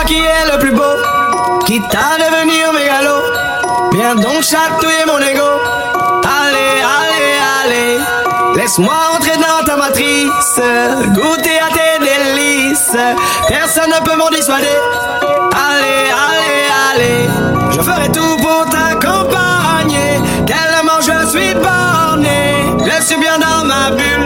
qui est le plus beau, quitte à devenir mégalo. Viens donc chatouiller mon ego. Allez, allez, allez, laisse-moi entrer dans ta matrice, goûter à tes délices. Personne ne peut m'en dissuader. Allez, allez, allez, je ferai tout pour t'accompagner. Tellement je suis borné, je suis bien dans ma bulle.